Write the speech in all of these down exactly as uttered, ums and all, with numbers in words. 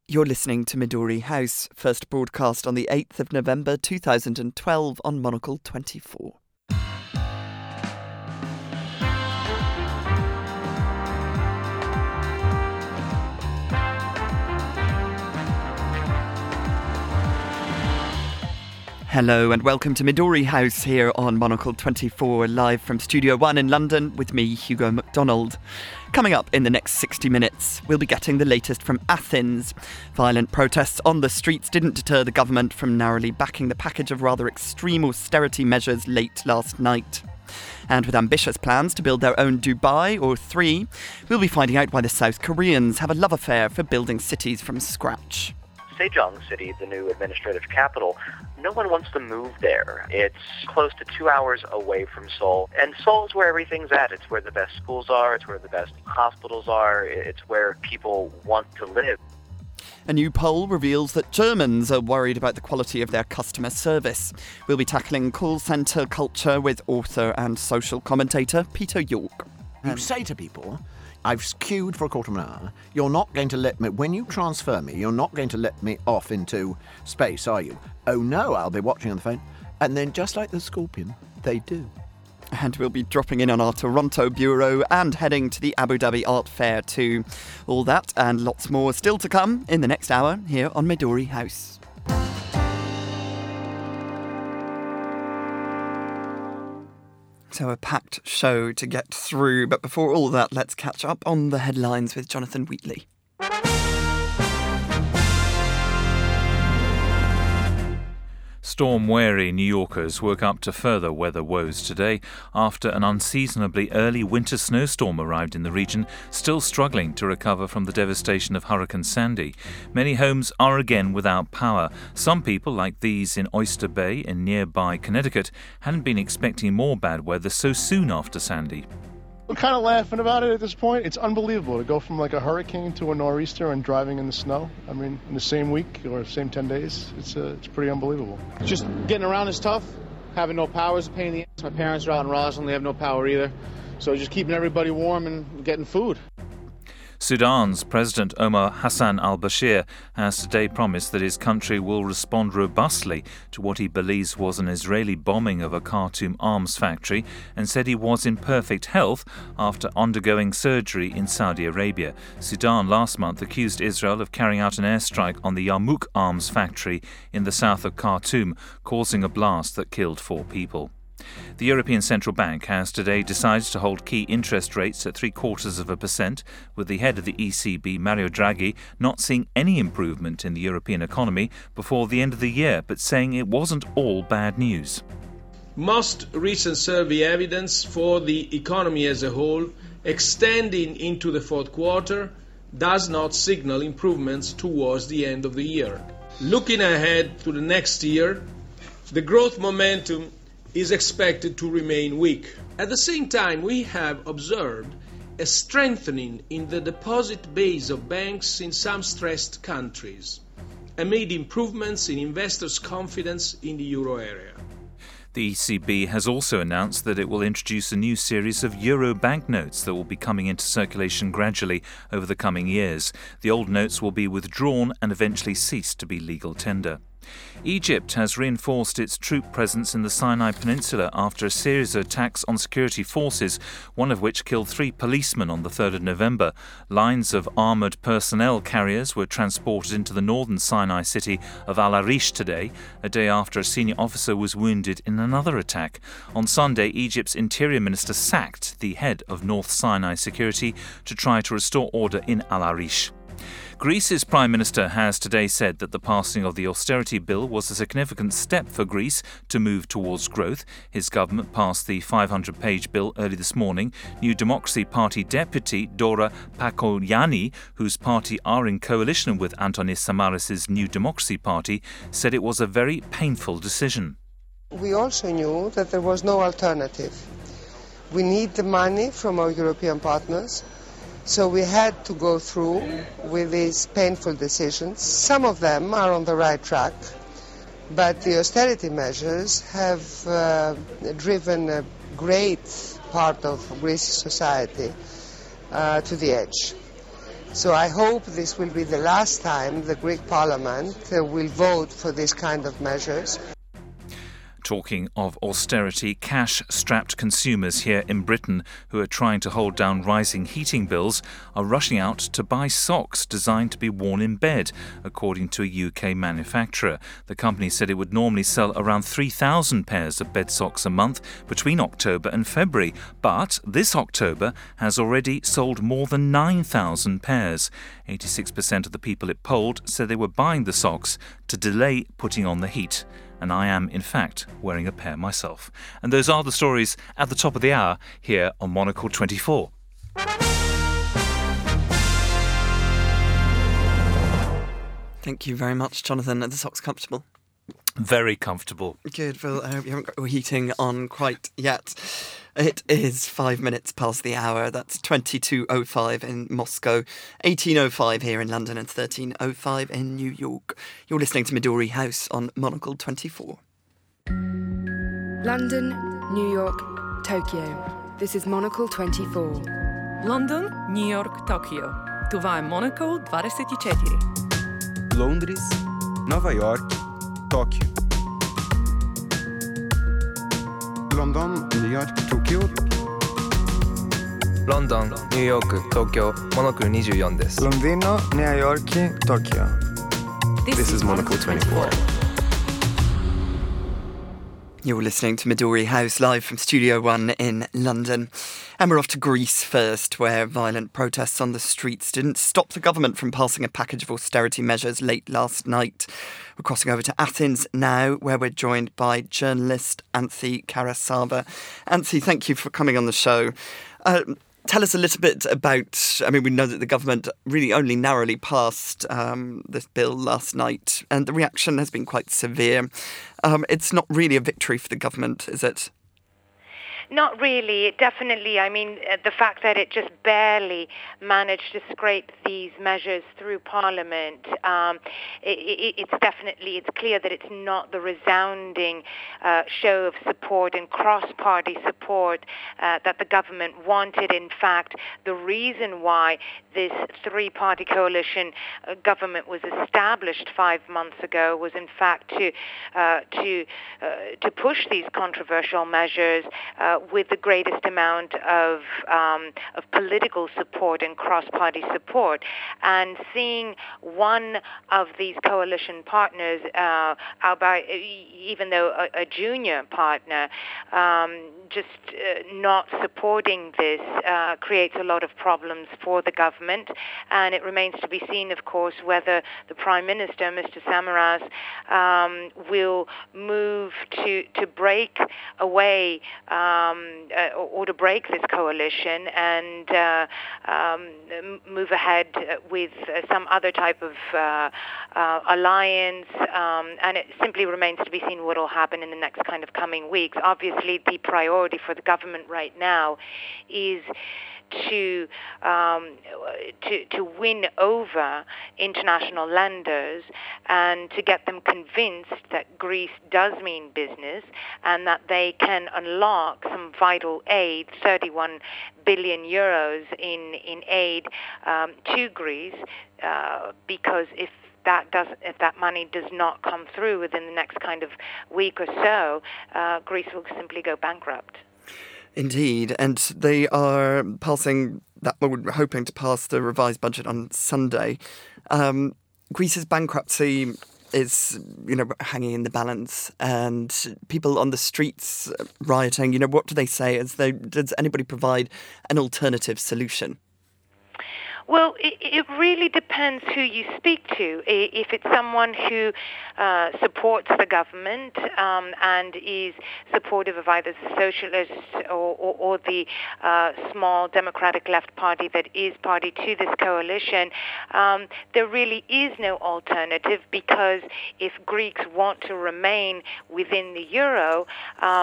You're listening to Midori House, first broadcast on the eighth of November two thousand twelve on Monocle twenty-four. Hello and welcome to Midori House here on Monocle twenty-four, live from Studio One in London with me, Hugo MacDonald. Coming up in the next sixty minutes, we'll be getting the latest from Athens. Violent protests on the streets didn't deter the government from narrowly backing the package of rather extreme austerity measures late last night. And with ambitious plans to build their own Dubai or three, we'll be finding out why the South Koreans have a love affair for building cities from scratch. Sejong City, the new administrative capital, no one wants to move there. It's close to two hours away from Seoul, and Seoul is where everything's at. It's where the best schools are, it's where the best hospitals are, it's where people want to live. A new poll reveals that Germans are worried about the quality of their customer service. We'll be tackling call centre culture with author and social commentator Peter York. You say to people, I've queued for a quarter of an hour, you're not going to let me, when you transfer me, you're not going to let me off into space, are you? Oh no, I'll be watching on the phone. And then just like the Scorpion, they do. And we'll be dropping in on our Toronto bureau and heading to the Abu Dhabi Art Fair too. All that and lots more still to come in the next hour here on Midori House. So a packed show to get through, but before all that, let's catch up on the headlines with Jonathan Wheatley. Storm-weary New Yorkers woke up to further weather woes today after an unseasonably early winter snowstorm arrived in the region, still struggling to recover from the devastation of Hurricane Sandy. Many homes are again without power. Some people, like these in Oyster Bay in nearby Connecticut, hadn't been expecting more bad weather so soon after Sandy. We're kind of laughing about it at this point. It's unbelievable to go from like a hurricane to a nor'easter and driving in the snow. I mean, in the same week or same ten days, it's uh, it's pretty unbelievable. Just getting around is tough. Having no power is a pain in the ass. My parents are out in Roslyn. They have no power either. So just keeping everybody warm and getting food. Sudan's President Omar Hassan al-Bashir has today promised that his country will respond robustly to what he believes was an Israeli bombing of a Khartoum arms factory, and said he was in perfect health after undergoing surgery in Saudi Arabia. Sudan last month accused Israel of carrying out an airstrike on the Yarmouk arms factory in the south of Khartoum, causing a blast that killed four people. The European Central Bank has today decided to hold key interest rates at three quarters of a percent, with the head of the E C B, Mario Draghi, not seeing any improvement in the European economy before the end of the year, but saying it wasn't all bad news. Most recent survey evidence for the economy as a whole, extending into the fourth quarter, does not signal improvements towards the end of the year. Looking ahead to the next year, the growth momentum is expected to remain weak. At the same time, we have observed a strengthening in the deposit base of banks in some stressed countries, amid improvements in investors' confidence in the euro area. The E C B has also announced that it will introduce a new series of euro banknotes that will be coming into circulation gradually over the coming years. The old notes will be withdrawn and eventually cease to be legal tender. Egypt has reinforced its troop presence in the Sinai Peninsula after a series of attacks on security forces, one of which killed three policemen on the third of November. Lines of armoured personnel carriers were transported into the northern Sinai city of Al Arish today, a day after a senior officer was wounded in another attack. On Sunday, Egypt's Interior Minister sacked the head of North Sinai Security to try to restore order in Al Arish. Greece's Prime Minister has today said that the passing of the austerity bill was a significant step for Greece to move towards growth. His government passed the five hundred page bill early this morning. New Democracy Party deputy Dora Pakogianni, whose party are in coalition with Antonis Samaras' New Democracy Party, said it was a very painful decision. We also knew that there was no alternative. We need the money from our European partners. So we had to go through with these painful decisions. Some of them are on the right track, but the austerity measures have uh, driven a great part of Greece's society uh, to the edge. So I hope this will be the last time the Greek Parliament uh, will vote for this kind of measures. Talking of austerity, cash-strapped consumers here in Britain who are trying to hold down rising heating bills are rushing out to buy socks designed to be worn in bed, according to a U K manufacturer. The company said it would normally sell around three thousand pairs of bed socks a month between October and February, but this October has already sold more than nine thousand pairs. eighty-six percent of the people it polled said they were buying the socks to delay putting on the heat. And I am, in fact, wearing a pair myself. And those are the stories at the top of the hour here on Monocle twenty-four. Thank you very much, Jonathan. Are the socks comfortable? Very comfortable. Good, Phil. I hope you haven't got your heating on quite yet. It is five minutes past the hour. That's twenty-two oh five in Moscow, eighteen oh five here in London and thirteen oh five in New York. You're listening to Midori House on Monocle twenty-four. London, New York, Tokyo. This is Monocle twenty-four. London, New York, Tokyo. Това е Monocle двадесет и четири. Londres, Nova York, Tóquio. London, New York, Tokyo. London, New York, Tokyo. Monocleにじゅうよんです。 Londino, New York, Tokyo. This, this is Monocle twenty-four. You're listening to Midori House live from Studio One in London. And we're off to Greece first, where violent protests on the streets didn't stop the government from passing a package of austerity measures late last night. We're crossing over to Athens now, where we're joined by journalist Anthi Karasava. Anthi, thank you for coming on the show. Uh, Tell us a little bit about, I mean, we know that the government really only narrowly passed um, this bill last night, and the reaction has been quite severe. Um, it's not really a victory for the government, is it? Not really. It definitely, I mean, uh, the fact that it just barely managed to scrape these measures through Parliament, um, it, it, it's definitely, it's clear that it's not the resounding uh, show of support and cross-party support uh, that the government wanted. In fact, the reason why this three-party coalition uh, government was established five months ago was, in fact, to uh, to uh, to push these controversial measures uh, with the greatest amount of um, of political support and cross-party support. And seeing one of these coalition partners, uh, albeit, even though a, a junior partner, um, just uh, not supporting this uh, creates a lot of problems for the government. And it remains to be seen, of course, whether the Prime Minister, Mister Samaras, um, will move to to break away um, uh, or to break this coalition and uh, um, move ahead with uh, some other type of uh, uh, alliance. Um, and it simply remains to be seen what will happen in the next kind of coming weeks. Obviously, the priority for the government right now is to um, to to win over international lenders and to get them convinced that Greece does mean business and that they can unlock some vital aid, thirty-one billion euros in in aid um, to Greece, uh, because if that does, if that money does not come through within the next kind of week or so, uh, Greece will simply go bankrupt. Indeed, and they are passing that, well, we're hoping to pass the revised budget on Sunday. Um, Greece's bankruptcy is, you know, hanging in the balance, and people on the streets rioting, you know, what do they say? As they, does anybody provide an alternative solution? Well, it, it really depends who you speak to. If it's someone who uh, supports the government um, and is supportive of either the socialists or, or, or the uh, small democratic left party that is party to this coalition, um, there really is no alternative, because if Greeks want to remain within the euro, um,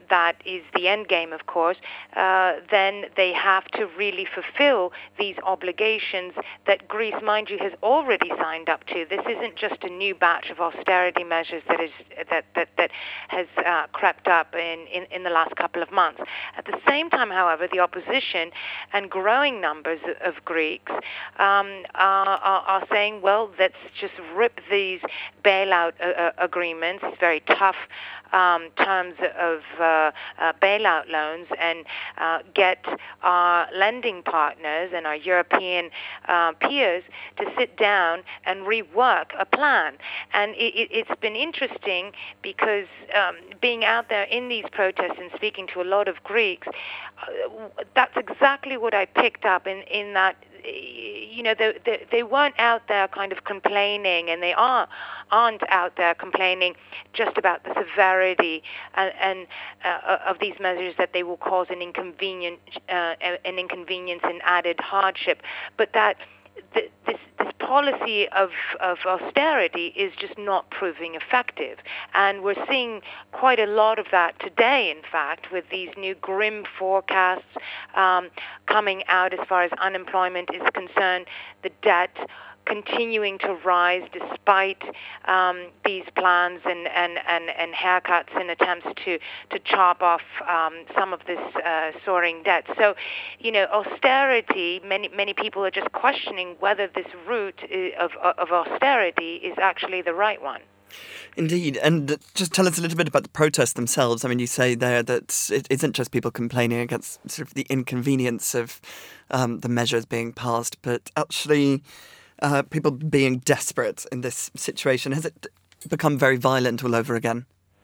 that is the end game, of course, uh, then they have to really fulfill these obligations that Greece, mind you, has already signed up to. This isn't just a new batch of austerity measures that is that that, that has uh, crept up in, in, in the last couple of months. At the same time, however, the opposition and growing numbers of Greeks um, are, are, are saying, well, let's just rip these bailout uh, agreements, very tough um, terms of uh, uh, bailout loans, and uh, get our lending partners and our European uh, peers to sit down and rework a plan. And it, it, it's been interesting because um, being out there in these protests and speaking to a lot of Greeks, uh, that's exactly what I picked up in, in that, you know, they, they, they weren't out there kind of complaining, and they are, aren't out there complaining just about the severity and, and uh, of these measures, that they will cause an inconvenience, uh, an inconvenience and added hardship, but that th- this, this policy of, of austerity is just not proving effective. And we're seeing quite a lot of that today, in fact, with these new grim forecasts um, coming out as far as unemployment is concerned, the debt continuing to rise despite um, these plans and, and, and, and haircuts and attempts to, to chop off um, some of this uh, soaring debt. So, you know, austerity, many many people are just questioning whether this route of, of austerity is actually the right one. Indeed. And just tell us a little bit about the protests themselves. I mean, you say there that it isn't just people complaining against sort of the inconvenience of um, the measures being passed, but actually Uh, people being desperate in this situation. Has it become very violent all over again?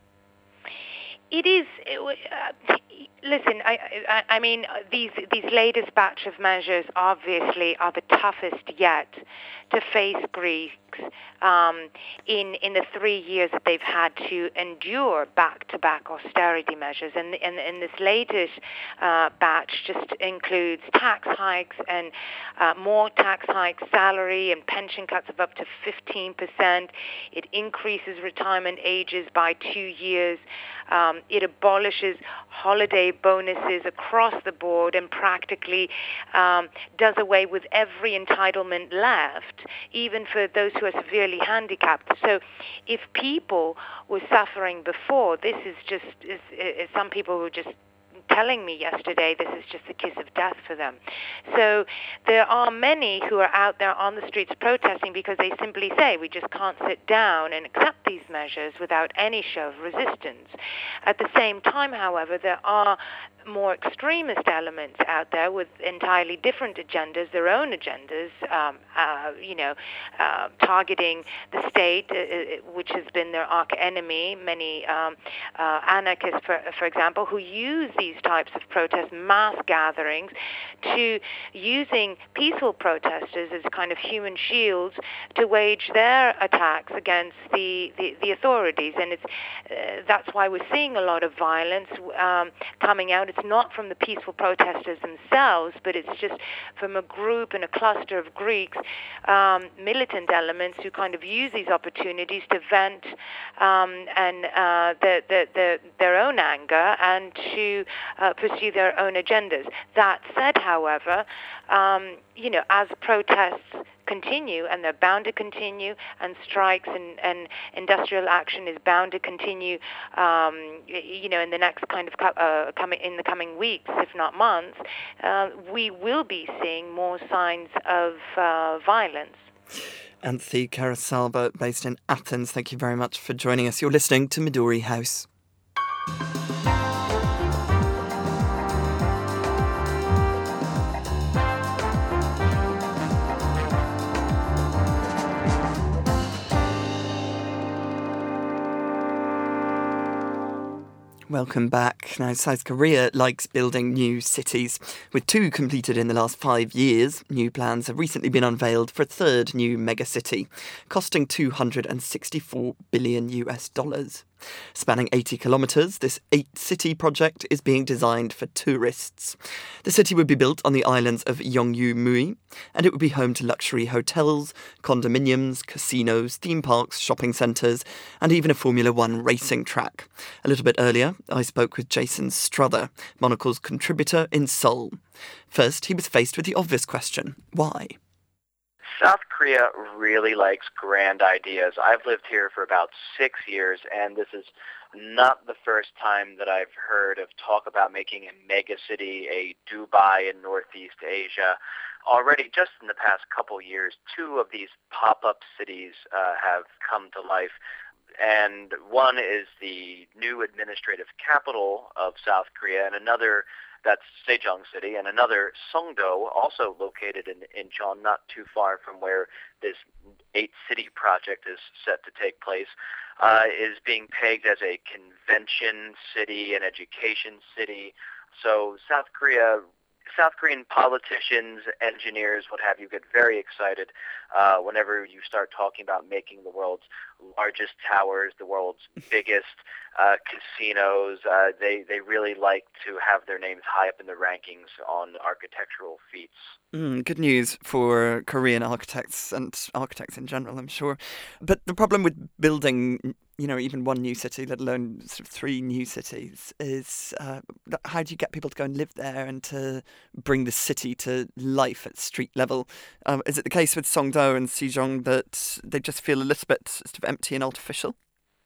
It is. Uh, listen, I, I, I mean, these these latest batch of measures obviously are the toughest yet to face Greeks um, in in the three years that they've had to endure back-to-back austerity measures. And and, and this latest uh, batch just includes tax hikes and uh, more tax hikes, salary and pension cuts of up to fifteen percent. It increases retirement ages by two years. Um, it abolishes holiday bonuses across the board and practically um, does away with every entitlement left, even for those who are severely handicapped. So if people were suffering before, this is just, is, is some people were just telling me yesterday this is just a kiss of death for them. So there are many who are out there on the streets protesting because they simply say we just can't sit down and accept these measures without any show of resistance. At the same time, however, there are more extremist elements out there with entirely different agendas, their own agendas, um, uh, you know, uh, targeting the state, uh, which has been their arch enemy. Many um, uh, anarchists, for, for example, who use these types of protest mass gatherings to using peaceful protesters as kind of human shields to wage their attacks against the, the, the authorities. And it's uh, that's why we're seeing a lot of violence um, coming out. It's not from the peaceful protesters themselves, but it's just from a group and a cluster of Greeks, um, militant elements who kind of use these opportunities to vent um, and uh, the, the, the, their own anger and to uh, pursue their own agendas. That said, however, um, you know, as protests continue, and they're bound to continue, and strikes and, and industrial action is bound to continue, um, you know, in the next kind of uh, coming in the coming weeks, if not months, uh, we will be seeing more signs of uh, violence. Anthe Karasalba, based in Athens, thank you very much for joining us. You're listening to Midori House. Welcome back. Now, South Korea likes building new cities. With two completed in the last five years, new plans have recently been unveiled for a third new megacity, costing two hundred sixty-four billion U S dollars. Spanning eighty kilometres, this eight-city project is being designed for tourists. The city would be built on the islands of Yongyu Mui, and it would be home to luxury hotels, condominiums, casinos, theme parks, shopping centres, and even a Formula One racing track. A little bit earlier, I spoke with Jason Strother, Monocle's contributor in Seoul. First, he was faced with the obvious question: why? South Korea really likes grand ideas. I've lived here for about six years, and this is not the first time that I've heard of talk about making a megacity, a Dubai in Northeast Asia. Already, just in the past couple years, two of these pop-up cities uh, have come to life. And one is the new administrative capital of South Korea, and another, that's Sejong City, and another, Songdo, also located in Incheon, not too far from where this eight-city project is set to take place, uh, is being pegged as a convention city, an education city. So South Korea South Korean politicians, engineers, what have you, get very excited uh, whenever you start talking about making the world's largest towers, the world's biggest uh, casinos. Uh, they, they really like to have their names high up in the rankings on architectural feats. Mm, good news for Korean architects and architects in general, I'm sure. But the problem with building, you know, even one new city, let alone sort of three new cities, is uh, how do you get people to go and live there and to bring the city to life at street level? Um, is it the case with Songdo and Sejong that they just feel a little bit sort of empty and artificial?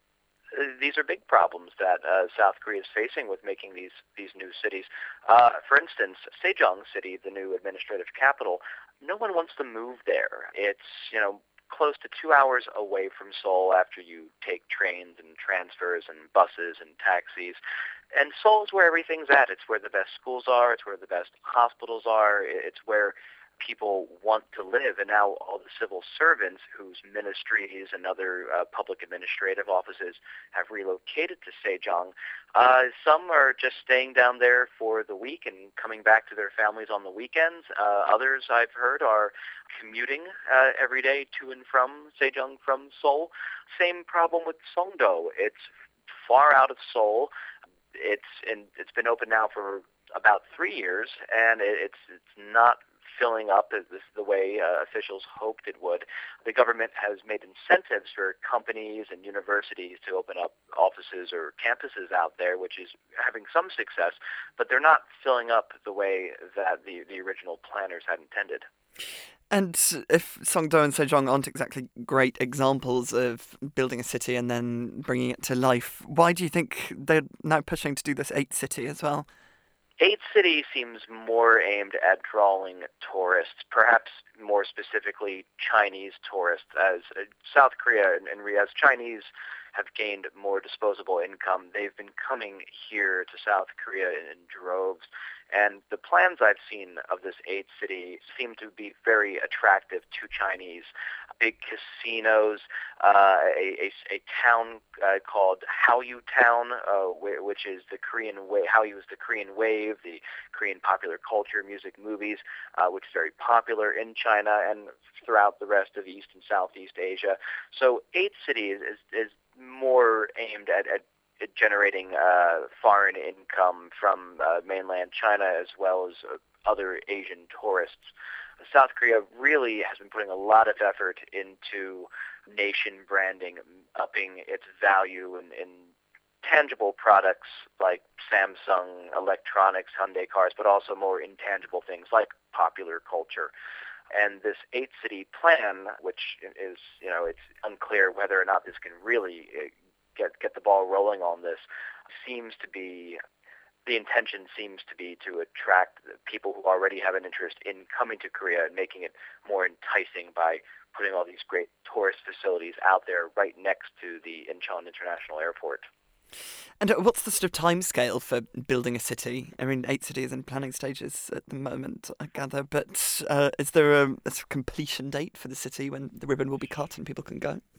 These are big problems that uh, South Korea is facing with making these, these new cities. Uh, for instance, Sejong City, the new administrative capital, no one wants to move there. It's, you know, close to two hours away from Seoul after you take trains and transfers and buses and taxis. And Seoul is where everything's at. It's where the best schools are. It's where the best hospitals are. It's where people want to live. And now all the civil servants whose ministries and other uh, public administrative offices have relocated to Sejong, uh, some are just staying down there for the week and coming back to their families on the weekends. Uh, others, I've heard, are commuting uh, every day to and from Sejong from Seoul. Same problem with Songdo. It's far out of Seoul. It's in, it's been open now for about three years, and it, it's it's not filling up as this the way uh, officials hoped it would. The government has made incentives for companies and universities to open up offices or campuses out there, which is having some success, but they're not filling up the way that the, the original planners had intended. And if Songdo and Sejong aren't exactly great examples of building a city and then bringing it to life, why do you think they're now pushing to do this eight city as well? Eight City seems more aimed at drawing tourists, perhaps more specifically Chinese tourists, as uh, South Korea and, and as Chinese have gained more disposable income. They've been coming here to South Korea in, in droves. And the plans I've seen of this eight city seem to be very attractive to Chinese. Big casinos, uh, a, a, a town uh, called Hallyu Town, uh, which is the Korean wave. Hallyu is the Korean wave, the Korean popular culture, music, movies, uh, which is very popular in China and throughout the rest of East and Southeast Asia. So eight cities is, is more aimed at, at generating uh, foreign income from uh, mainland China as well as uh, other Asian tourists. South Korea really has been putting a lot of effort into nation branding, upping its value in, in tangible products like Samsung electronics, Hyundai cars, but also more intangible things like popular culture. And this eight-city plan, which is, you know, it's unclear whether or not this can really get get the ball rolling on this, seems to be, the intention seems to be to attract people who already have an interest in coming to Korea and making it more enticing by putting all these great tourist facilities out there right next to the Incheon International Airport. And what's the sort of timescale for building a city? I mean, eight cities in planning stages at the moment, I gather, but uh, is there a, a sort of completion date for the city when the ribbon will be cut and people can go?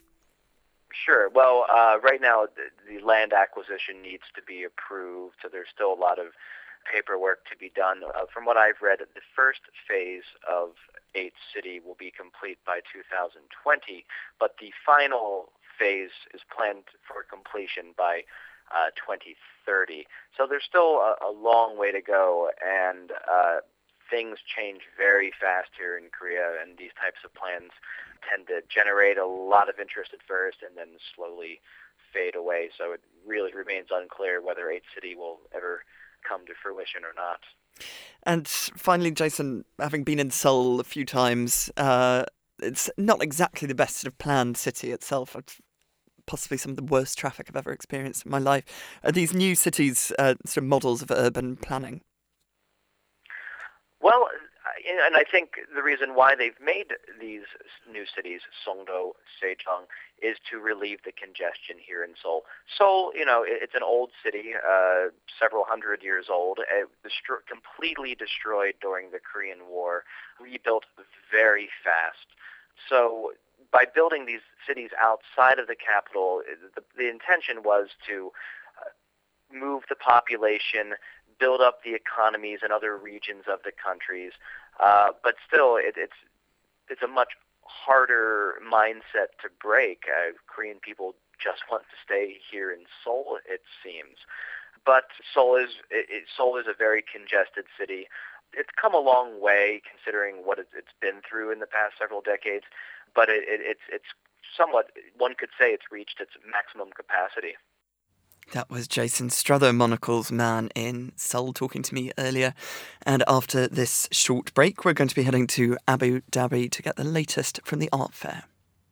Sure. Well, uh, right now the, the land acquisition needs to be approved, so there's still a lot of paperwork to be done. Uh, from what I've read, the first phase of eight City will be complete by two thousand twenty, but the final phase is planned for completion by uh, twenty thirty. So there's still a, a long way to go, and uh, things change very fast here in Korea, and these types of plans tend to generate a lot of interest at first and then slowly fade away. So it really remains unclear whether eighth City will ever come to fruition or not. And finally, Jason, having been in Seoul a few times, uh, it's not exactly the best sort of planned city itself. It's possibly some of the worst traffic I've ever experienced in my life. Are these new cities uh, sort of models of urban planning? Well, and I think the reason why they've made these new cities, Songdo, Sejong, is to relieve the congestion here in Seoul. Seoul, you know, it's an old city, uh, several hundred years old, it destro- completely destroyed during the Korean War, rebuilt very fast. So by building these cities outside of the capital, the, the intention was to uh, move the population, build up the economies in other regions of the countries, uh, but still, it, it's it's a much harder mindset to break. Uh, Korean people just want to stay here in Seoul, it seems. But Seoul is it, it, Seoul is a very congested city. It's come a long way considering what it, it's been through in the past several decades, but it, it, it's it's somewhat, one could say it's reached its maximum capacity. That was Jason Struther, Monocle's man in Seoul, talking to me earlier. And after this short break, we're going to be heading to Abu Dhabi to get the latest from the art fair.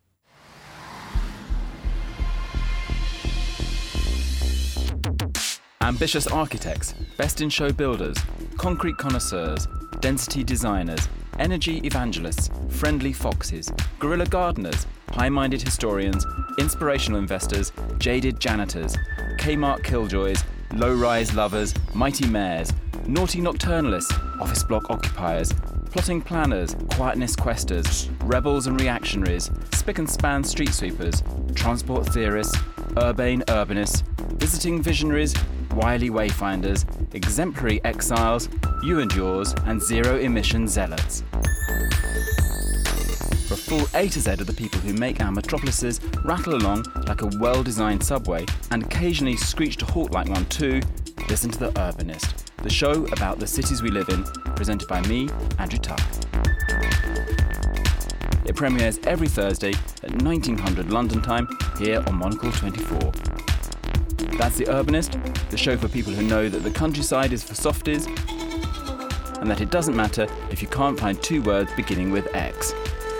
Ambitious architects, best-in-show builders, concrete connoisseurs, density designers, energy evangelists, friendly foxes, guerrilla gardeners, high-minded historians, inspirational investors, jaded janitors, Kmart killjoys, low-rise lovers, mighty mayors, naughty nocturnalists, office block occupiers, plotting planners, quietness questers, rebels and reactionaries, spick and span street sweepers, transport theorists, urbane urbanists, visiting visionaries, wily wayfinders, exemplary exiles, you and yours, and zero-emission zealots. For a full A to Z of the people who make our metropolises rattle along like a well-designed subway and occasionally screech to halt like one too, listen to The Urbanist, the show about the cities we live in, presented by me, Andrew Tuck. It premieres every Thursday at nineteen hundred London time here on Monocle twenty-four. That's The Urbanist, the show for people who know that the countryside is for softies and that it doesn't matter if you can't find two words beginning with X.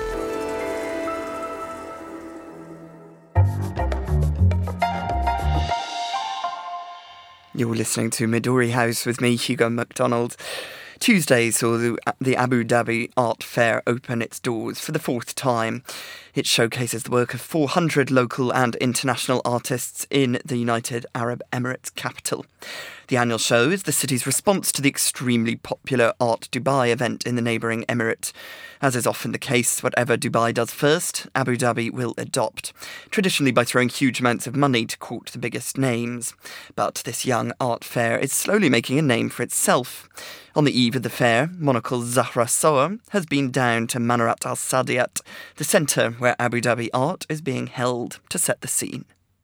You're listening to Midori House with me, Hugo MacDonald. Tuesday saw the Abu Dhabi Art Fair open its doors for the fourth time. It showcases the work of four hundred local and international artists in the United Arab Emirates capital. The annual show is the city's response to the extremely popular Art Dubai event in the neighbouring emirate. As is often the case, whatever Dubai does first, Abu Dhabi will adopt, traditionally by throwing huge amounts of money to court the biggest names. But this young art fair is slowly making a name for itself. On the eve of the fair, Monocle's Zahra Soa has been down to Manarat Al Saadiyat, the centre where Abu Dhabi art is being held, to set the scene.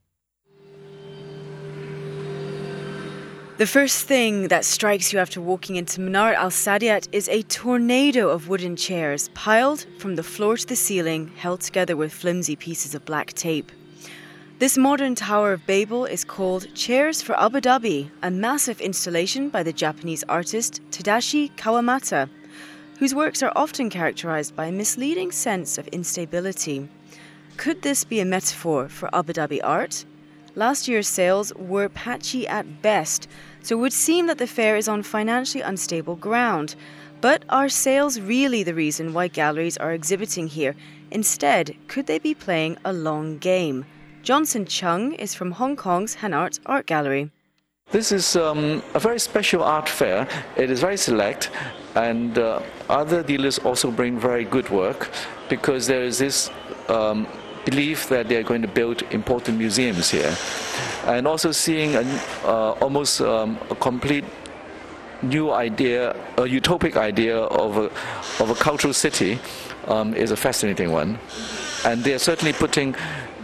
The first thing that strikes you after walking into Manarat Al Saadiyat is a tornado of wooden chairs piled from the floor to the ceiling, held together with flimsy pieces of black tape. This modern Tower of Babel is called Chairs for Abu Dhabi, a massive installation by the Japanese artist Tadashi Kawamata, whose works are often characterized by a misleading sense of instability. Could this be a metaphor for Abu Dhabi art? Last year's sales were patchy at best, so it would seem that the fair is on financially unstable ground. But are sales really the reason why galleries are exhibiting here? Instead, could they be playing a long game? Johnson Chung is from Hong Kong's Hanart Art Gallery. This is um, a very special art fair. It is very select, and uh, other dealers also bring very good work, because there is this um, belief that they are going to build important museums here, and also seeing a, uh, almost um, a complete new idea, a utopic idea of a, of a cultural city um, is a fascinating one. And they are certainly putting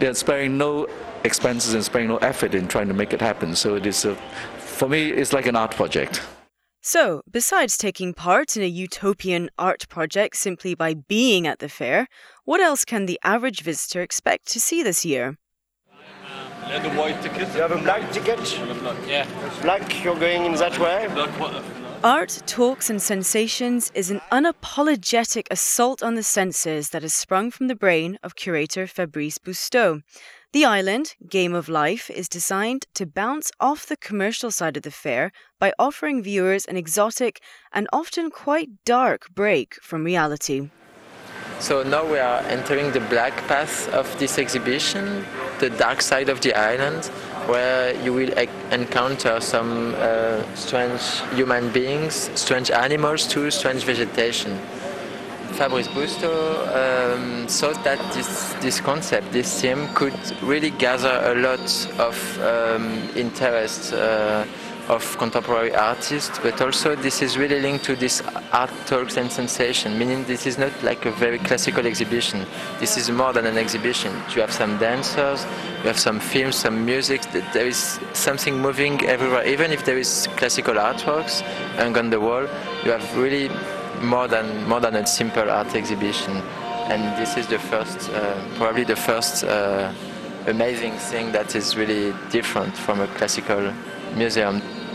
they're sparing no expenses and sparing no effort in trying to make it happen. So it is, a, for me, it's like an art project. So, besides taking part in a utopian art project simply by being at the fair, what else can the average visitor expect to see this year? The white ticket. You have a black ticket? Yeah. Black, you're going in that way? Art, Talks and Sensations is an unapologetic assault on the senses that has sprung from the brain of curator Fabrice Bousteau. The island, Game of Life, is designed to bounce off the commercial side of the fair by offering viewers an exotic and often quite dark break from reality. So now we are entering the black path of this exhibition, the dark side of the island, where you will e- encounter some uh, strange human beings, strange animals too, strange vegetation. Fabrice Bousteau um, thought that this, this concept, this theme, could really gather a lot of um, interest uh, of contemporary artists, but also this is really linked to this art, talks and sensation, meaning this is not like a very classical exhibition. This is more than an exhibition. You have some dancers, you have some films, some music, there is something moving everywhere. Even if there is classical artworks hung on the wall, you have really more than more than a simple art exhibition. And this is the first, uh, probably the first uh, amazing thing that is really different from a classical museum.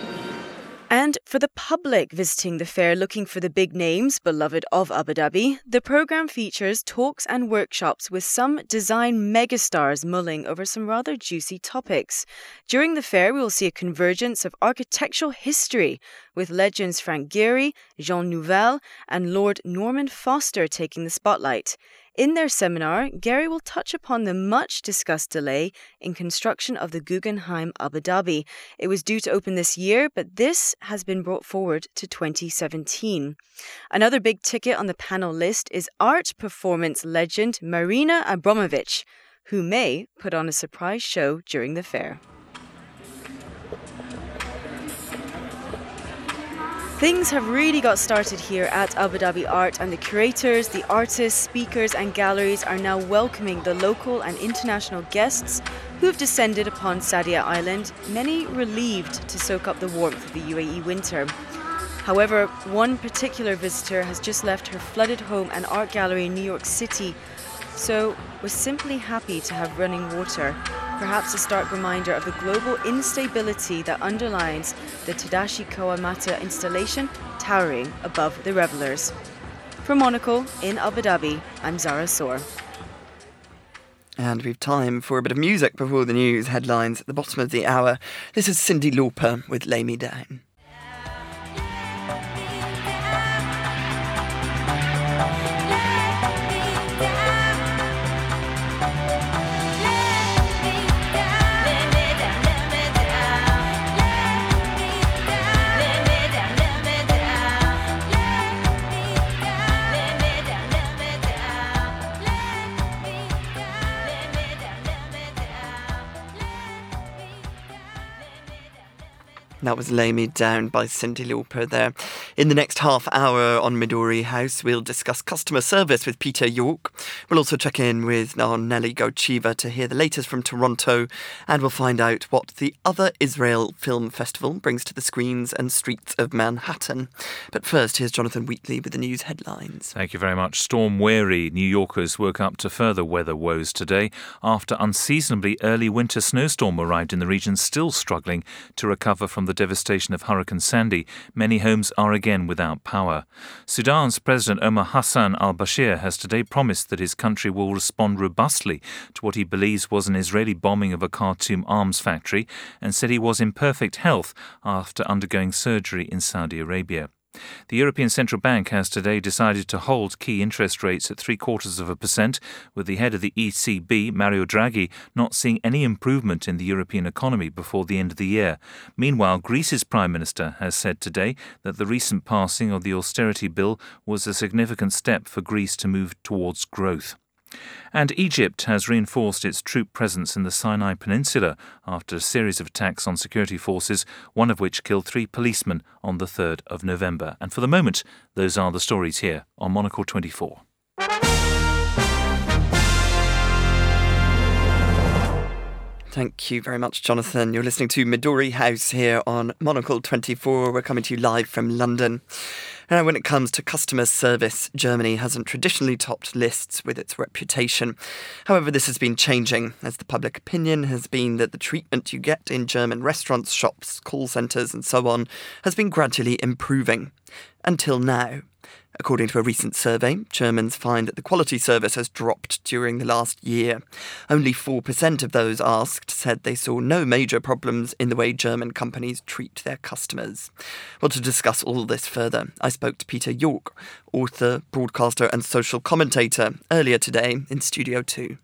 And for the public visiting the fair looking for the big names beloved of Abu Dhabi, the programme features talks and workshops with some design megastars mulling over some rather juicy topics. During the fair, we will see a convergence of architectural history, with legends Frank Gehry, Jean Nouvel and Lord Norman Foster taking the spotlight. In their seminar, Gehry will touch upon the much-discussed delay in construction of the Guggenheim Abu Dhabi. It was due to open this year, but this has been brought forward to twenty seventeen. Another big ticket on the panel list is art performance legend Marina Abramovic, who may put on a surprise show during the fair. Things have really got started here at Abu Dhabi Art, and the curators, the artists, speakers and galleries are now welcoming the local and international guests who have descended upon Sadia Island, many relieved to soak up the warmth of the U A E winter. However, one particular visitor has just left her flooded home and art gallery in New York City, so was simply happy to have running water. Perhaps a stark reminder of the global instability that underlines the Tadashi Kawamata installation towering above the revelers. From Monocle in Abu Dhabi, I'm Zara Soar. And we've time for a bit of music before the news headlines at the bottom of the hour. This is Cyndi Lauper with Lay Me Down. That was Lay Me Down by Cyndi Lauper there. In the next half hour on Midori House, we'll discuss customer service with Peter York. We'll also check in with Nelly Gochiva to hear the latest from Toronto, and we'll find out what the Other Israel Film Festival brings to the screens and streets of Manhattan. But first, here's Jonathan Wheatley with the news headlines. Thank you very much. Storm-weary New Yorkers woke up to further weather woes today after unseasonably early winter snowstorm arrived in the region, still struggling to recover from the devastation of Hurricane Sandy. Many homes are again without power. Sudan's President Omar Hassan al-Bashir has today promised that his country will respond robustly to what he believes was an Israeli bombing of a Khartoum arms factory, and said he was in perfect health after undergoing surgery in Saudi Arabia. The European Central Bank has today decided to hold key interest rates at three quarters of a percent, with the head of the E C B, Mario Draghi, not seeing any improvement in the European economy before the end of the year. Meanwhile, Greece's Prime Minister has said today that the recent passing of the austerity bill was a significant step for Greece to move towards growth. And Egypt has reinforced its troop presence in the Sinai Peninsula after a series of attacks on security forces, one of which killed three policemen on the third of November. And for the moment, those are the stories here on Monocle twenty-four. Thank you very much, Jonathan. You're listening to Midori House here on Monocle twenty-four. We're coming to you live from London. Now, when it comes to customer service, Germany hasn't traditionally topped lists with its reputation. However, this has been changing, as the public opinion has been that the treatment you get in German restaurants, shops, call centres and so on has been gradually improving. Until now. According to a recent survey, Germans find that the quality service has dropped during the last year. Only four percent of those asked said they saw no major problems in the way German companies treat their customers. Well, to discuss all this further, I spoke to Peter York, author, broadcaster and social commentator, earlier today in Studio two.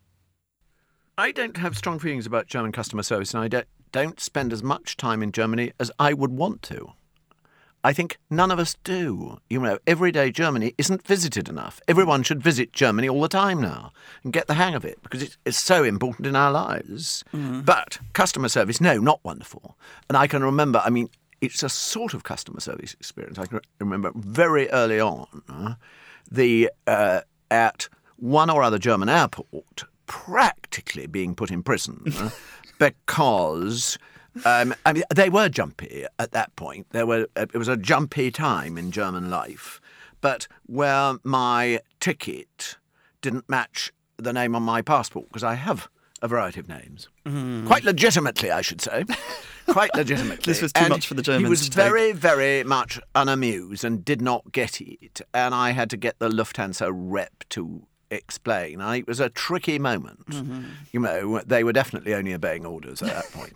I don't have strong feelings about German customer service, and I don't, don't spend as much time in Germany as I would want to. I think none of us do. You know, everyday Germany isn't visited enough. Everyone should visit Germany all the time now and get the hang of it because it's, it's so important in our lives. Mm. But customer service, no, not wonderful. And I can remember, I mean, it's a sort of customer service experience. I can remember very early on uh, the uh, at one or other German airport practically being put in prison uh, because... Um, I mean, they were jumpy at that point. There were it was a jumpy time in German life, but where my ticket didn't match the name on my passport, because I have a variety of names, mm. quite legitimately, I should say, quite legitimately. This was too and much for the Germans. He was to very, take. very much unamused and did not get it, and I had to get the Lufthansa rep to explain. I, it was a tricky moment. Mm-hmm. You know, they were definitely only obeying orders at that point.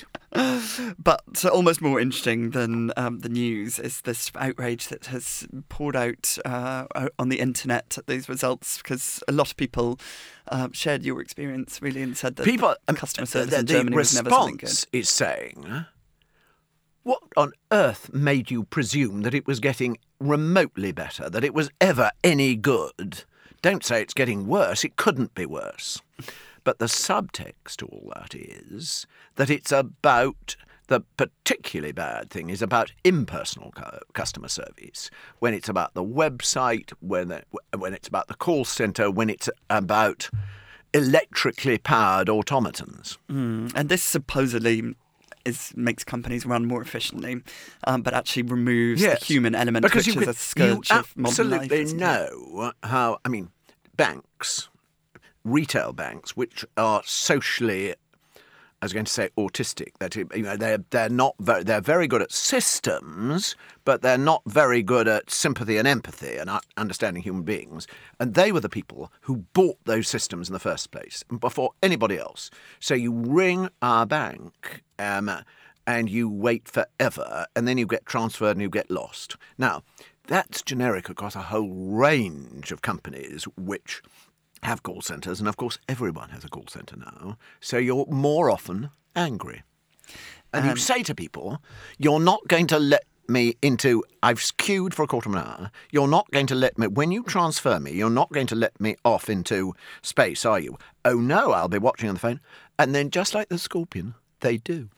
But uh, almost more interesting than um, the news is this outrage that has poured out uh, on the internet at these results, because a lot of people uh, shared your experience really and said that people, um, customer service the, in Germany was never something good. The response is saying, what on earth made you presume that it was getting remotely better, that it was ever any good? Don't say it's getting worse. It couldn't be worse. But the subtext to all that is that it's about, the particularly bad thing is about impersonal customer service, when it's about the website, when, it, when it's about the call centre, when it's about electrically powered automatons. Mm. And this supposedly is makes companies run more efficiently, um, but actually removes yes, the human element, which is could, a scourge of modern life. You absolutely know how, I mean, banks... retail banks, which are socially, I was going to say autistic, that you know they're they're not very, they're very good at systems, but they're not very good at sympathy and empathy and understanding human beings. And they were the people who bought those systems in the first place before anybody else. So you ring our bank, um, and you wait forever, and then you get transferred and you get lost. Now, that's generic across a whole range of companies which have call centres, and of course everyone has a call centre now, so you're more often angry. And um, you say to people, you're not going to let me into, I've queued for a quarter of an hour, you're not going to let me, when you transfer me, you're not going to let me off into space, are you? Oh no, I'll be watching on the phone. And then just like the scorpion, they do.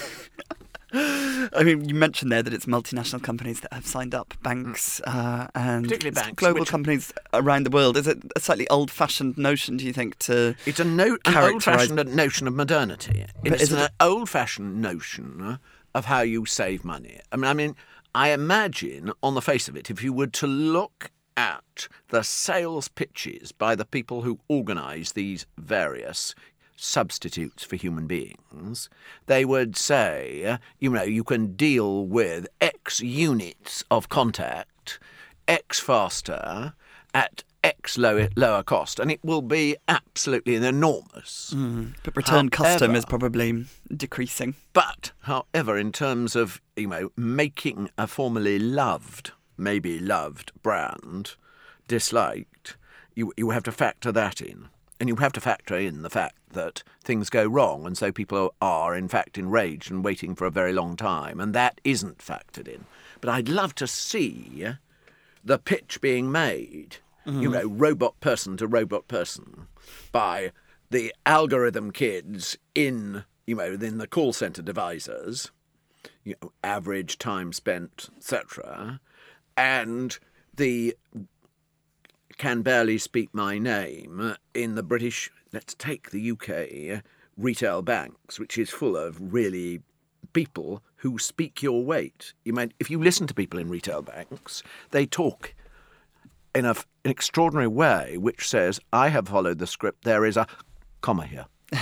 I mean, you mentioned there that it's multinational companies that have signed up, banks uh, and particularly banks, global which... companies around the world. Is it a slightly old-fashioned notion, do you think, to It's a no- an old-fashioned notion of modernity. It's is it an a... old-fashioned notion of how you save money. I mean, I mean, I imagine, on the face of it, if you were to look at the sales pitches by the people who organise these various substitutes for human beings, they would say, you know, you can deal with X units of contact, X faster, at X lower, lower cost, and it will be absolutely enormous. Mm, but return however, custom is probably decreasing. But, however, in terms of, you know, making a formerly loved, maybe loved brand disliked, you you have to factor that in. And you have to factor in the fact that things go wrong, and so people are, in fact, enraged and waiting for a very long time, and that isn't factored in. But I'd love to see the pitch being made, mm-hmm. you know, robot person to robot person, by the algorithm kids in, you know, in the call centre devisers, you know, average time spent, et cetera, and the can barely speak my name in the British, let's take the U K, retail banks, which is full of really people who speak your weight. You mean, if you listen to people in retail banks, they talk in a, an extraordinary way, which says, I have followed the script, there is a comma here.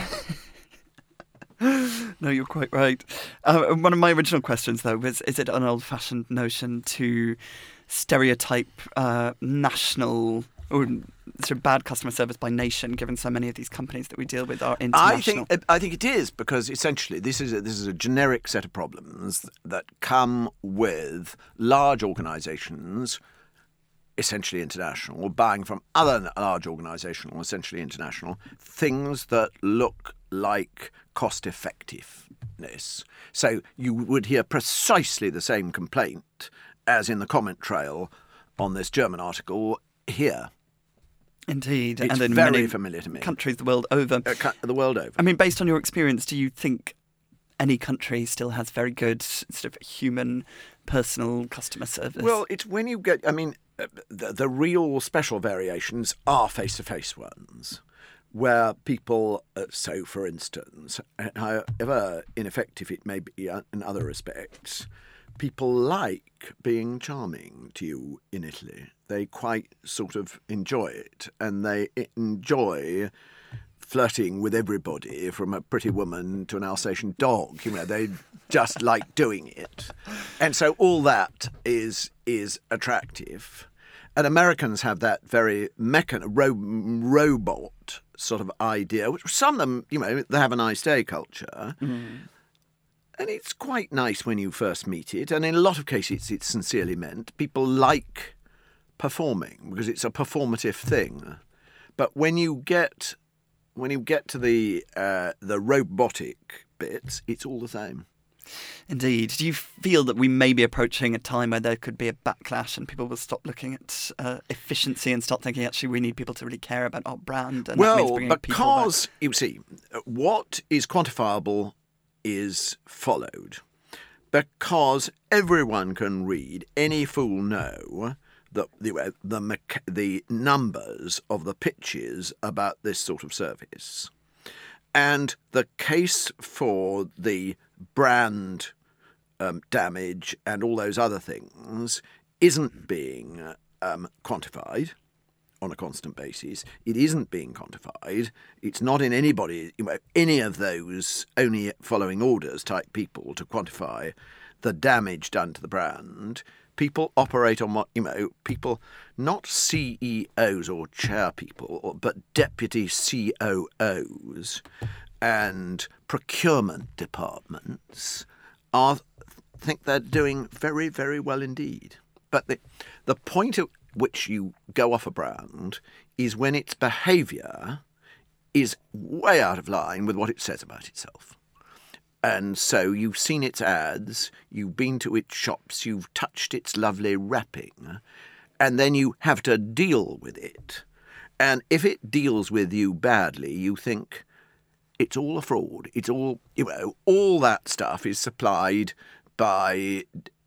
No, you're quite right. Uh, one of my original questions, though, was, is it an old-fashioned notion to stereotype uh, national or sort of bad customer service by nation, given so many of these companies that we deal with are international? I think I think it is, because essentially this is a, this is a generic set of problems that come with large organisations, essentially international, buying from other large organisations, essentially international, things that look like cost effectiveness. So you would hear precisely the same complaint as in the comment trail on this German article here. Indeed. It's and in very many familiar to me. Countries the world over. Uh, cu- the world over. I mean, based on your experience, do you think any country still has very good sort of human, personal customer service? Well, it's when you get, I mean, uh, the, the real special variations are face-to-face ones, where people, uh, so for instance, however ineffective it may be in other respects, people like being charming to you in Italy. They quite sort of enjoy it, and they enjoy flirting with everybody, from a pretty woman to an Alsatian dog. You know, they just like doing it. And so all that is is attractive. And Americans have that very mechan- ro- robot sort of idea, which some of them, you know, they have a nice day culture. Mm. And it's quite nice when you first meet it. And in a lot of cases, it's sincerely meant. People like performing because it's a performative thing. But when you get when you get to the uh, the robotic bits, it's all the same. Indeed. Do you feel that we may be approaching a time where there could be a backlash and people will stop looking at uh, efficiency and start thinking, actually, we need people to really care about our brand? And well, that means bringing because, people back? You see, what is quantifiable is followed. Because everyone can read, any fool know, the, the, the, the numbers of the pitches about this sort of service. And the case for the brand um, damage and all those other things isn't being um, quantified on a constant basis. It isn't being quantified. It's not in anybody, you know, any of those only following orders type people to quantify the damage done to the brand. People operate on what, you know, people, not C E Os or chair people, but deputy C O Os and procurement departments are think they're doing very, very well indeed. But the, the point at which you go off a brand is when its behaviour is way out of line with what it says about itself. And so you've seen its ads, you've been to its shops, you've touched its lovely wrapping, and then you have to deal with it. And if it deals with you badly, you think it's all a fraud. It's all, you know, all that stuff is supplied by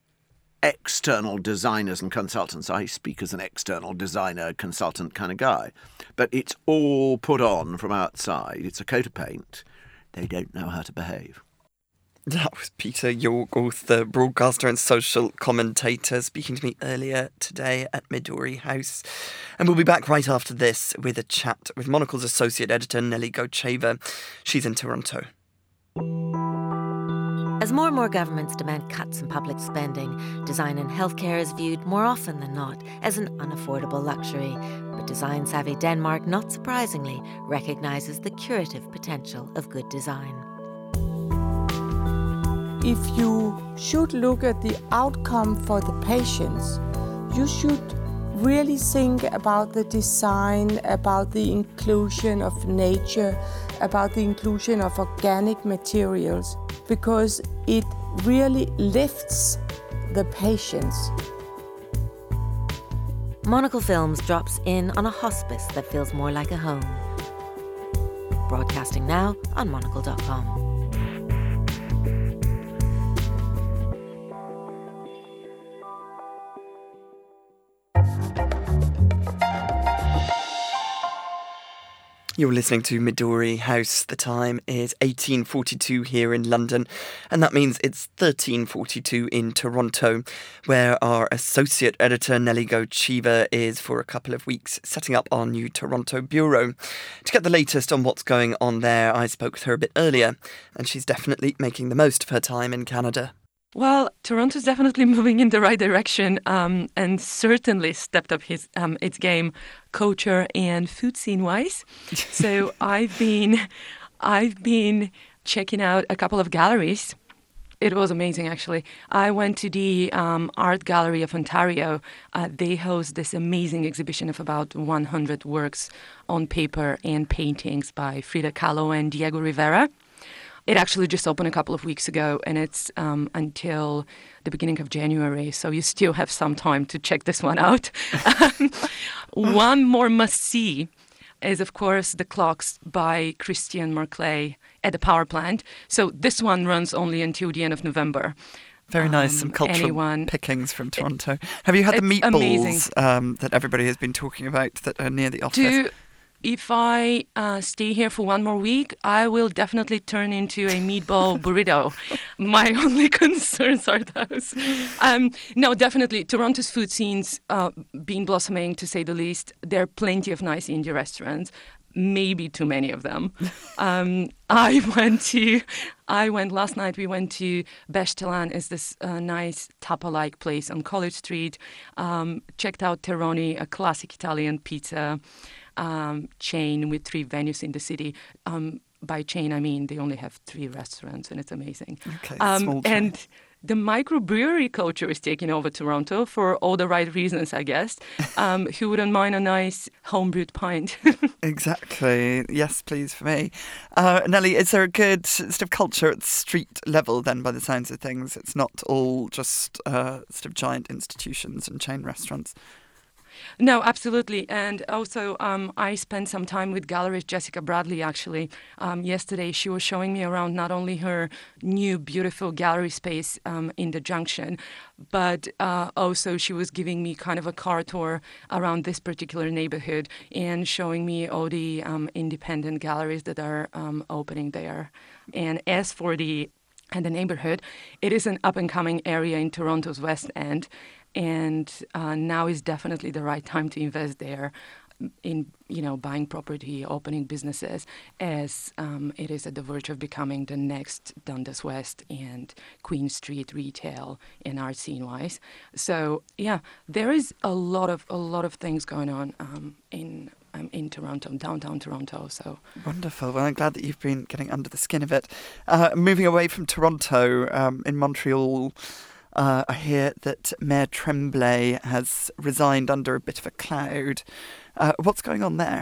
external designers and consultants. I speak as an external designer, consultant kind of guy. But it's all put on from outside. It's a coat of paint. They don't know how to behave. That was Peter York, author, broadcaster and social commentator, speaking to me earlier today at Midori House. And we'll be back right after this with a chat with Monocle's associate editor, Nelly Gocheva. She's in Toronto. As more and more governments demand cuts in public spending, design in healthcare is viewed more often than not as an unaffordable luxury. But design-savvy Denmark, not surprisingly, recognises the curative potential of good design. If you should look at the outcome for the patients, you should really think about the design, about the inclusion of nature, about the inclusion of organic materials, because it really lifts the patients. Monocle Films drops in on a hospice that feels more like a home. Broadcasting now on monocle dot com. You're listening to Midori House. The time is eighteen forty-two here in London, and that means it's thirteen forty-two in Toronto, where our associate editor Nelly Gochiva is for a couple of weeks setting up our new Toronto bureau. To get the latest on what's going on there, I spoke with her a bit earlier, and she's definitely making the most of her time in Canada. Well, Toronto's definitely moving in the right direction um, and certainly stepped up his um, its game, culture and food scene-wise. So I've been, I've been checking out a couple of galleries. It was amazing, actually. I went to the um, Art Gallery of Ontario. Uh, they host this amazing exhibition of about one hundred works on paper and paintings by Frida Kahlo and Diego Rivera. It actually just opened a couple of weeks ago, and it's um, until the beginning of January, so you still have some time to check this one out. One more must-see is, of course, the clocks by Christian Marclay at the power plant. So this one runs only until the end of November. Very nice, um, some cultural anyone, pickings from Toronto. It, Have you had the meatballs um, that everybody has been talking about that are near the office? Do, If I uh, stay here for one more week, I will definitely turn into a meatball burrito. My only concerns are those. Um, no, definitely. Toronto's food scene's uh, been blossoming, to say the least. There are plenty of nice indie restaurants, maybe too many of them. Um, I went to, I went last night, we went to Beche Talent, is this uh, nice tapa-like place on College Street. Um, checked out Terroni, a classic Italian pizza Um, chain with three venues in the city. Um, by chain, I mean they only have three restaurants, and it's amazing. Okay, um, small chain. And the microbrewery culture is taking over Toronto for all the right reasons, I guess. Um, who wouldn't mind a nice homebrewed pint? Exactly. Yes, please, for me. Uh, Nelly, is there a good sort of culture at street level then, by the sounds of things? It's not all just uh, sort of giant institutions and chain restaurants. No, absolutely. And also, um, I spent some time with gallerist Jessica Bradley, actually. Um, yesterday, she was showing me around not only her new beautiful gallery space um, in the Junction, but uh, also she was giving me kind of a car tour around this particular neighborhood and showing me all the um, independent galleries that are um, opening there. And as for the and the neighborhood, it is an up-and-coming area in Toronto's West End. And uh, now is definitely the right time to invest there in, you know, buying property, opening businesses, as um, it is at the verge of becoming the next Dundas West and Queen Street retail and art scene-wise. So, yeah, there is a lot of a lot of things going on um, in um, in Toronto, downtown Toronto. So wonderful. Well, I'm glad that you've been getting under the skin of it. Uh, moving away from Toronto, um, in Montreal. Uh, I hear that Mayor Tremblay has resigned under a bit of a cloud. Uh, what's going on there?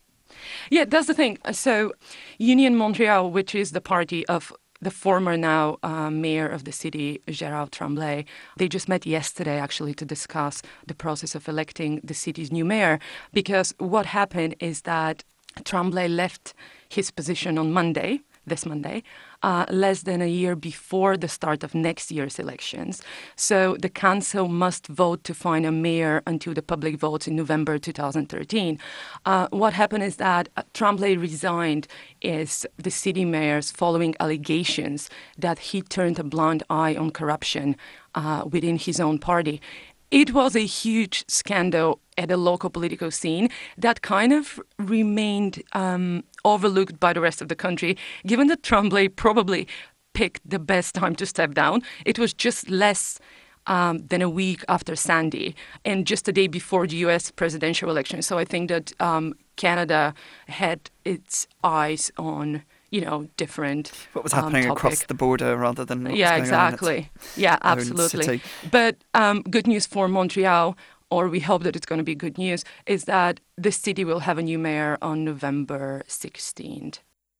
Yeah, that's the thing. So Union Montreal, which is the party of the former now uh, mayor of the city, Gérald Tremblay, they just met yesterday actually to discuss the process of electing the city's new mayor. Because what happened is that Tremblay left his position on Monday, this Monday, uh, less than a year before the start of next year's elections. So the council must vote to find a mayor until the public votes in November two thousand thirteen. Uh, what happened is that uh, Tremblay resigned as the city mayor's following allegations that he turned a blind eye on corruption uh, within his own party. It was a huge scandal at the local political scene that kind of remained um, overlooked by the rest of the country, given that Tremblay probably picked the best time to step down. It was just less um, than a week after Sandy and just a day before the U S presidential election. So I think that um, Canada had its eyes on, you know, different what was happening um, across the border rather than what yeah, was going on exactly. in its yeah, own absolutely. city. But um, good news for Montreal, or we hope that it's going to be good news, is that the city will have a new mayor on November sixteenth.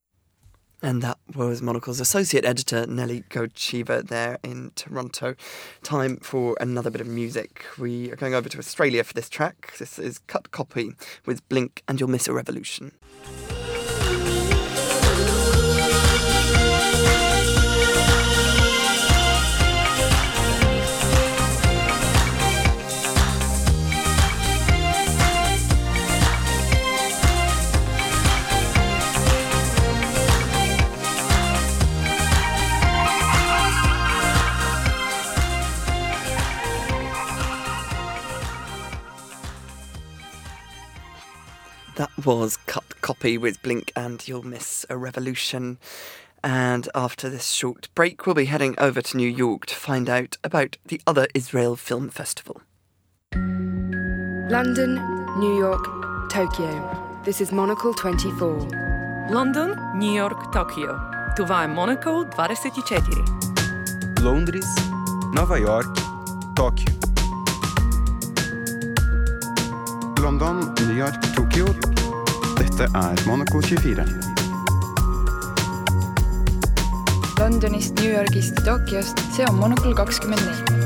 And that was Monocle's associate editor, Nelly Gochiva, there in Toronto. Time for another bit of music. We are going over to Australia for this track. This is Cut Copy with Blink and You'll Miss a Revolution. was Cut Copy with Blink and You'll Miss a Revolution. And after this short break, we'll be heading over to New York to find out about the other Israel Film Festival. London, New York, Tokyo. This is Monocle twenty-four. London, New York, Tokyo. Това е Monocle двадесет и четири. Лондрис, Нова Йорк, Токио. London, New York, Tokyo. Dette er Monocle tjuefire. Londonist, New Yorgist, Tokyost, see on Monocle kakskümmend neli.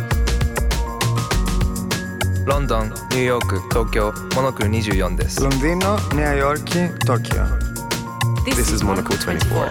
London, New York, Tokyo, Monocle twenty-four です。 Londino, New York, Tokyo. This, this is Monocle twenty-four.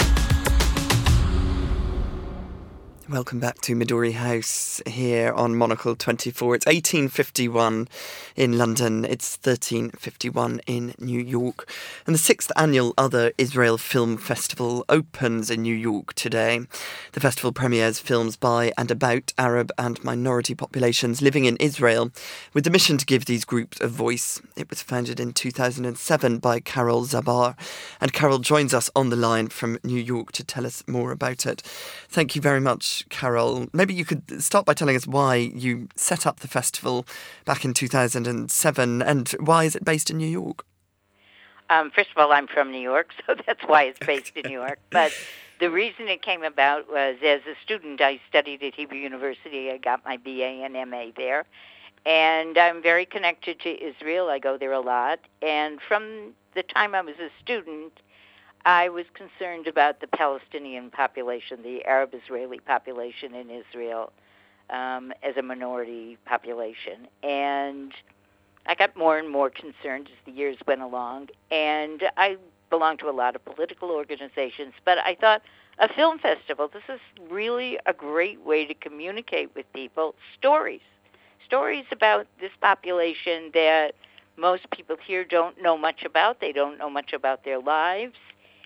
Welcome back to Midori House here on Monocle twenty-four. It's eighteen fifty-one in London. It's thirteen fifty-one in New York. And the sixth annual Other Israel Film Festival opens in New York today. The festival premieres films by and about Arab and minority populations living in Israel with the mission to give these groups a voice. It was founded in two thousand seven by Carol Zabar. And Carol joins us on the line from New York to tell us more about it. Thank you very much, Carol. Maybe you could start by telling us why you set up the festival back in two thousand seven and why is it based in New York? Um, first of all, I'm from New York, so that's why it's based in New York. But the reason it came about was as a student, I studied at Hebrew University. I got my B A and M A there. And I'm very connected to Israel. I go there a lot. And from the time I was a student, I was concerned about the Palestinian population, the Arab-Israeli population in Israel, um, as a minority population. And I got more and more concerned as the years went along. And I belong to a lot of political organizations, but I thought a film festival, this is really a great way to communicate with people stories. Stories about this population that most people here don't know much about. They don't know much about their lives.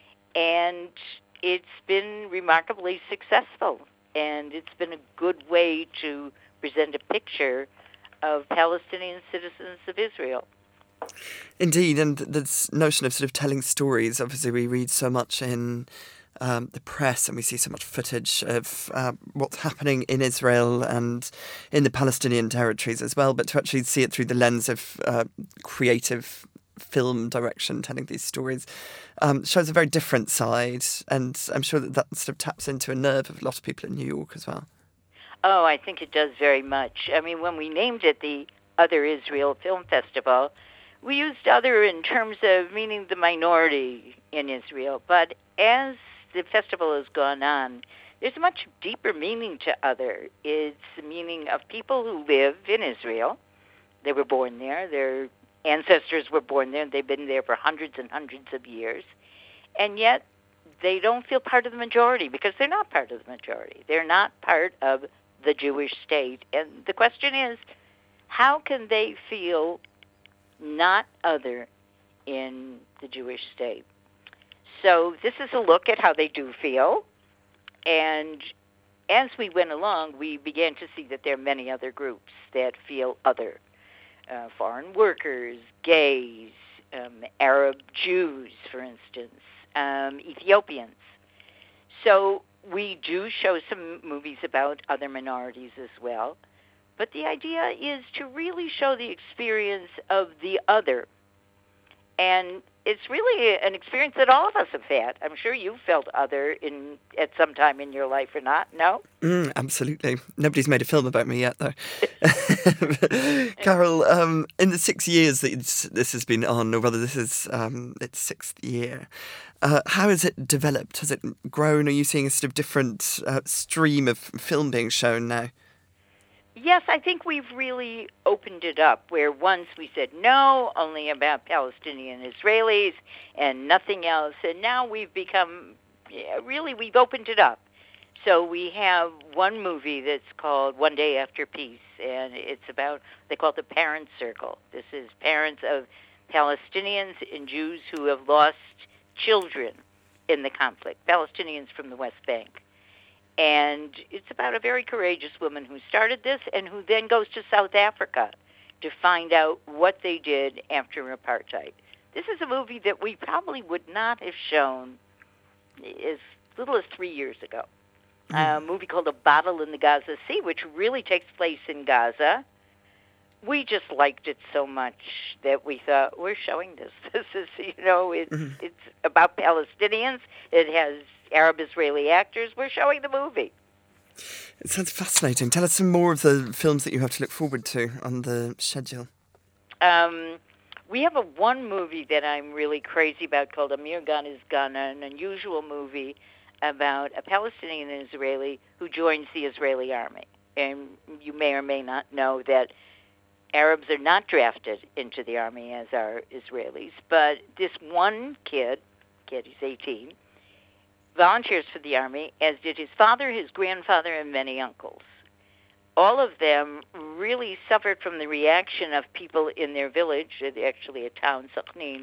And it's been remarkably successful, and it's been a good way to present a picture of Palestinian citizens of Israel. Indeed, and this notion of sort of telling stories, obviously we read so much in um, the press and we see so much footage of uh, what's happening in Israel and in the Palestinian territories as well, but to actually see it through the lens of uh, creative film direction, telling these stories, um, shows a very different side, and I'm sure that that sort of taps into a nerve of a lot of people in New York as well. Oh, I think it does very much. I mean, when we named it the Other Israel Film Festival, we used other in terms of meaning the minority in Israel, but as the festival has gone on, there's a much deeper meaning to other. It's the meaning of people who live in Israel. They were born there, they're ancestors were born there, and they've been there for hundreds and hundreds of years, and yet they don't feel part of the majority because they're not part of the majority. They're not part of the Jewish state. And the question is, how can they feel not other in the Jewish state? So this is a look at how they do feel, and as we went along, we began to see that there are many other groups that feel other. Uh, foreign workers, gays, um, Arab Jews, for instance, um, Ethiopians. So we do show some movies about other minorities as well. But the idea is to really show the experience of the other. And it's really an experience that all of us have had. I'm sure you've felt other in at some time in your life or not, no? Mm, absolutely. Nobody's made a film about me yet, though. Carol, um, in the six years that this has been on, or rather this is um, its sixth year, uh, how has it developed? Has it grown? Are you seeing a sort of different uh, stream of film being shown now? Yes, I think we've really opened it up, where once we said no, only about Palestinian Israelis and nothing else, and now we've become, yeah, really, we've opened it up. So we have one movie that's called One Day After Peace, and it's about, they call it the Parent Circle. This is parents of Palestinians and Jews who have lost children in the conflict, Palestinians from the West Bank. And it's about a very courageous woman who started this and who then goes to South Africa to find out what they did after apartheid. this is a movie that we probably would not have shown as little as three years ago. Mm. A movie called A Battle in the Gaza Sea, which really takes place in Gaza. We just liked it so much that we thought, we're showing this. This is, you know, it's, mm-hmm. it's about Palestinians. It has Arab-Israeli actors. We're showing the movie. It sounds fascinating. Tell us some more of the films that you have to look forward to on the schedule. Um, we have a one movie that I'm really crazy about called Amir Gan is Ghana, an unusual movie about a Palestinian and Israeli who joins the Israeli army. And you may or may not know that Arabs are not drafted into the army as are Israelis, but this one kid, kid he's eighteen, volunteers for the army, as did his father, his grandfather, and many uncles. All of them really suffered from the reaction of people in their village, actually a town, Sakhnin,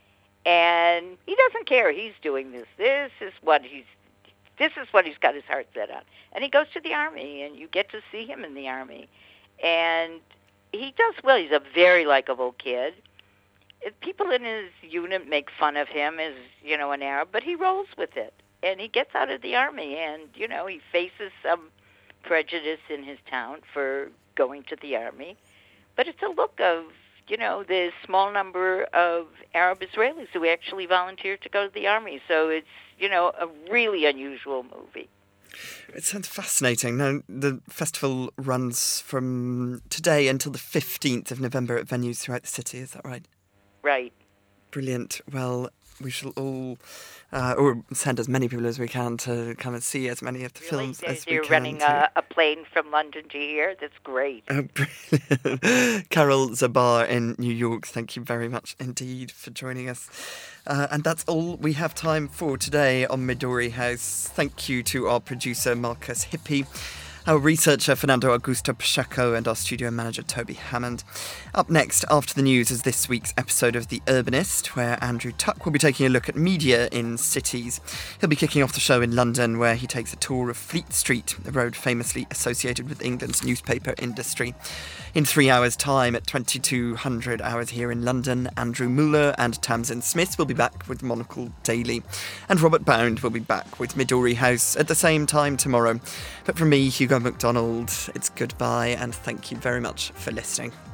and he doesn't care. He's doing this. This is what he's. This is what he's got his heart set on. And he goes to the army, and you get to see him in the army, and he does well. He's a very likable kid. People in his unit make fun of him as, you know, an Arab, but he rolls with it. And he gets out of the army, and, you know, he faces some prejudice in his town for going to the army. But it's a look of, you know, the small number of Arab Israelis who actually volunteer to go to the army. So it's, you know, a really unusual movie. It sounds fascinating. Now, the festival runs from today until the fifteenth of November at venues throughout the city, is that right? Right. Brilliant. Well, we shall all, uh, or send as many people as we can to come and see as many of the really? films They're, as we they're can. You're running a, a plane from London to here? That's great. Oh, brilliant. Carol Zabar in New York, thank you very much indeed for joining us. Uh, and that's all we have time for today on Midori House. Thank you to our producer, Marcus Hippie, our researcher, Fernando Augusto Pacheco, and our studio manager, Toby Hammond. Up next, after the news, is this week's episode of The Urbanist, where Andrew Tuck will be taking a look at media in cities. He'll be kicking off the show in London, where he takes a tour of Fleet Street, a road famously associated with England's newspaper industry. In three hours' time, at twenty-two hundred hours here in London, Andrew Mueller and Tamsin Smith will be back with Monocle Daily. And Robert Bound will be back with Midori House at the same time tomorrow. But from me, Hugo MacDonald, it's goodbye and thank you very much for listening.